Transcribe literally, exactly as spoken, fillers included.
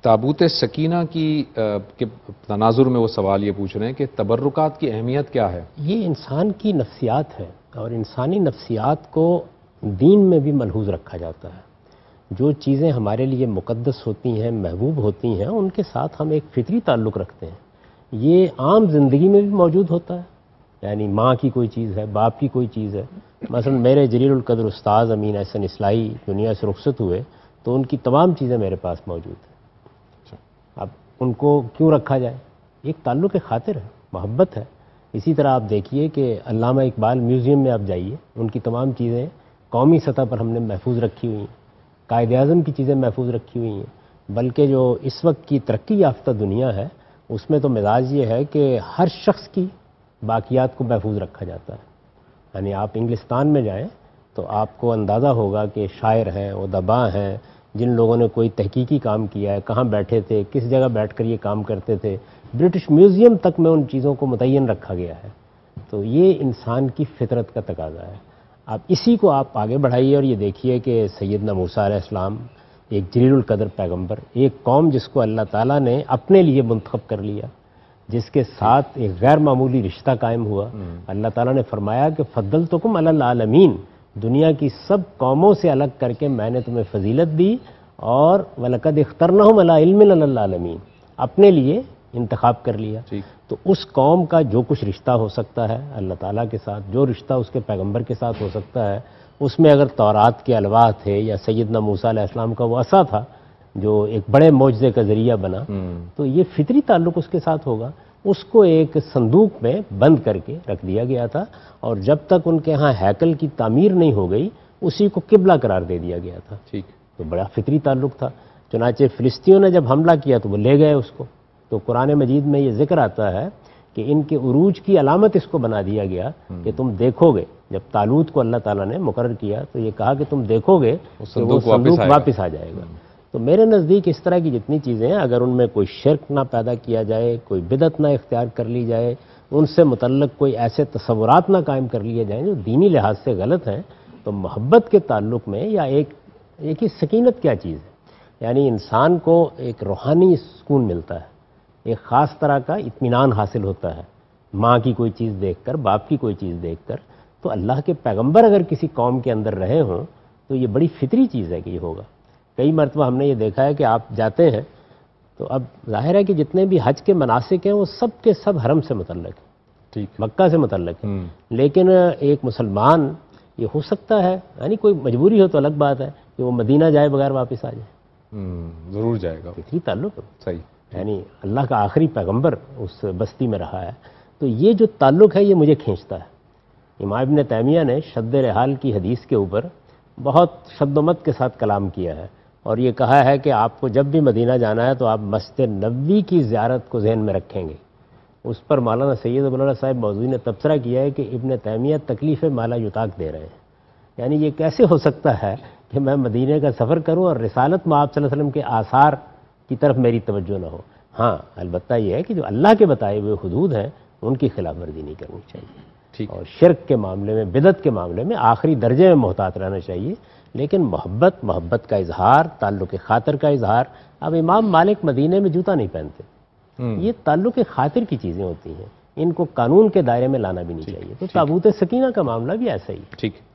تابوت سکینہ کی کے تناظر میں وہ سوال یہ پوچھ رہے ہیں کہ تبرکات کی اہمیت کیا ہے؟ یہ انسان کی نفسیات ہے، اور انسانی نفسیات کو دین میں بھی ملحوظ رکھا جاتا ہے۔ جو چیزیں ہمارے لیے مقدس ہوتی ہیں، محبوب ہوتی ہیں، ان کے ساتھ ہم ایک فطری تعلق رکھتے ہیں۔ یہ عام زندگی میں بھی موجود ہوتا ہے، یعنی ماں کی کوئی چیز ہے، باپ کی کوئی چیز ہے۔ مثلا میرے جلیل القدر استاذ امین احسن اصلاحی دنیا سے رخصت ہوئے تو ان کی تمام چیزیں میرے پاس موجود ہیں۔ اب ان کو کیوں رکھا جائے؟ ایک تعلق خاطر ہے، محبت ہے۔ اسی طرح آپ دیکھیے کہ علامہ اقبال میوزیم میں آپ جائیے، ان کی تمام چیزیں قومی سطح پر ہم نے محفوظ رکھی ہوئی ہیں، قائد اعظم کی چیزیں محفوظ رکھی ہوئی ہیں، بلکہ جو اس وقت کی ترقی یافتہ دنیا ہے اس میں تو مزاج یہ ہے کہ ہر شخص کی باقیات کو محفوظ رکھا جاتا ہے۔ یعنی آپ انگلستان میں جائیں تو آپ کو اندازہ ہوگا کہ شاعر ہیں، ادباء ہیں، جن لوگوں نے کوئی تحقیقی کام کیا ہے، کہاں بیٹھے تھے، کس جگہ بیٹھ کر یہ کام کرتے تھے، برٹش میوزیم تک میں ان چیزوں کو متعین رکھا گیا ہے۔ تو یہ انسان کی فطرت کا تقاضا ہے۔ اب اسی کو آپ آگے بڑھائیے اور یہ دیکھیے کہ سیدنا موسیٰ علیہ السلام ایک جلیل القدر پیغمبر، ایک قوم جس کو اللہ تعالیٰ نے اپنے لیے منتخب کر لیا، جس کے ساتھ ایک غیر معمولی رشتہ قائم ہوا۔ اللہ تعالیٰ نے فرمایا کہ فضلتکم علی العالمین، دنیا کی سب قوموں سے الگ کر کے میں نے تمہیں فضیلت دی، اور وَلَقَدْ اخْتَرْنَاهُمْ عَلَىٰ عِلْمٍ عَلَى الْعَالَمِينَ، اپنے لیے انتخاب کر لیا۔ تو اس قوم کا جو کچھ رشتہ ہو سکتا ہے اللہ تعالیٰ کے ساتھ، جو رشتہ اس کے پیغمبر کے ساتھ ہو سکتا ہے، اس میں اگر تورات کے الواح تھے یا سیدنا موسیٰ علیہ السلام کا وہ عصا تھا جو ایک بڑے معجزے کا ذریعہ بنا، تو یہ فطری تعلق اس کے ساتھ ہوگا۔ اس کو ایک صندوق میں بند کر کے رکھ دیا گیا تھا، اور جب تک ان کے ہاں ہیکل کی تعمیر نہیں ہو گئی اسی کو قبلہ قرار دے دیا گیا تھا۔ ٹھیک، تو بڑا فطری تعلق تھا۔ چنانچہ فلسطینیوں نے جب حملہ کیا تو وہ لے گئے اس کو، تو قرآن مجید میں یہ ذکر آتا ہے کہ ان کے عروج کی علامت اس کو بنا دیا گیا کہ تم دیکھو گے، جب طالوت کو اللہ تعالیٰ نے مقرر کیا تو یہ کہا کہ تم دیکھو گے کہ وہ صندوق واپس آ جائے گا۔ تو میرے نزدیک اس طرح کی جتنی چیزیں ہیں، اگر ان میں کوئی شرک نہ پیدا کیا جائے، کوئی بدعت نہ اختیار کر لی جائے، ان سے متعلق کوئی ایسے تصورات نہ قائم کر لیے جائیں جو دینی لحاظ سے غلط ہیں، تو محبت کے تعلق میں یا ایک ایک ہی سکینت کیا چیز ہے، یعنی انسان کو ایک روحانی سکون ملتا ہے، ایک خاص طرح کا اطمینان حاصل ہوتا ہے ماں کی کوئی چیز دیکھ کر، باپ کی کوئی چیز دیکھ کر۔ تو اللہ کے پیغمبر اگر کسی قوم کے اندر رہے ہوں تو یہ بڑی فطری چیز ہے کہ یہ ہوگا۔ کئی مرتبہ ہم نے یہ دیکھا ہے کہ آپ جاتے ہیں تو اب ظاہر ہے کہ جتنے بھی حج کے مناسک ہیں وہ سب کے سب حرم سے متعلق ہیں، ٹھیک، مکہ سے متعلق ہیں، لیکن ایک مسلمان یہ ہو سکتا ہے، یعنی کوئی مجبوری ہو تو الگ بات ہے کہ وہ مدینہ جائے بغیر واپس آ جائے، ضرور جائے گا، فطری تعلق ہے، صحیح، یعنی اللہ کا آخری پیغمبر اس بستی میں رہا ہے۔ تو یہ جو تعلق ہے یہ مجھے کھینچتا ہے۔ امام ابن تیمیہ نے شد رحال کی حدیث کے اوپر بہت شد و مت کے ساتھ کلام کیا ہے، اور یہ کہا ہے کہ آپ کو جب بھی مدینہ جانا ہے تو آپ مسجد نبوی کی زیارت کو ذہن میں رکھیں گے۔ اس پر مولانا سید ابو العلا صاحب موضوعی نے تبصرہ کیا ہے کہ ابن تیمیہ تکلیف مالا یطاق دے رہے ہیں، یعنی یہ کیسے ہو سکتا ہے کہ میں مدینہ کا سفر کروں اور رسالت میں آپ صلی اللہ علیہ وسلم کے آثار کی طرف میری توجہ نہ ہو۔ ہاں البتہ یہ ہے کہ جو اللہ کے بتائے ہوئے حدود ہیں ان کی خلاف ورزی نہیں کرنی چاہیے، ٹھیک، اور شرک کے معاملے میں، بدعت کے معاملے میں آخری درجے میں محتاط رہنا چاہیے، لیکن محبت محبت کا اظہار، تعلق خاطر کا اظہار۔ اب امام مالک مدینے میں جوتا نہیں پہنتے، یہ تعلق خاطر کی چیزیں ہوتی ہیں، ان کو قانون کے دائرے میں لانا بھی نہیں چاہیے۔ تو تابوت سکینہ کا معاملہ بھی ایسا ہی ہے۔ ٹھیک۔